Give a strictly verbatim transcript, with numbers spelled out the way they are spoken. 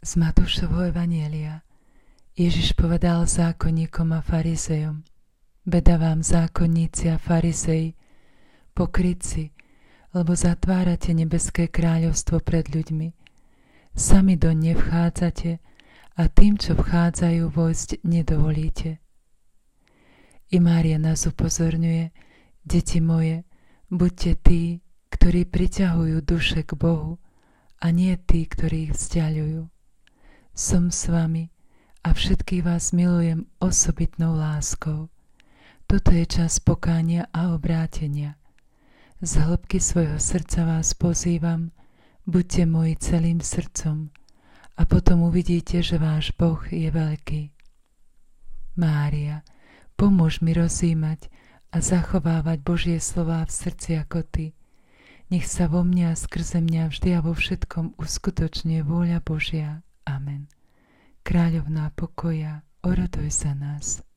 Z Matúšovho evanjelia. Ježiš povedal zákonníkom a farizejom: Beda vám, zákonníci a farizej, pokrytci, lebo zatvárate nebeské kráľovstvo pred ľuďmi. Sami doň nevchádzate a tým, čo vchádzajú, vojsť nedovolíte. I Mária nás upozorňuje: deti moje, buďte tí, ktorí priťahujú duše k Bohu, a nie tí, ktorí ich vzdiaľujú. Som s vami a všetkých vás milujem osobitnou láskou. Toto je čas pokánia a obrátenia. Z hĺbky svojho srdca vás pozývam, buďte moji celým srdcom a potom uvidíte, že váš Boh je veľký. Mária, pomôž mi rozjímať a zachovávať Božie slová v srdci ako ty. Nech sa vo mne a skrze mňa vždy a vo všetkom uskutočňuje vôľa Božia. Amen. Kráľovná pokoja, oroduj za nás.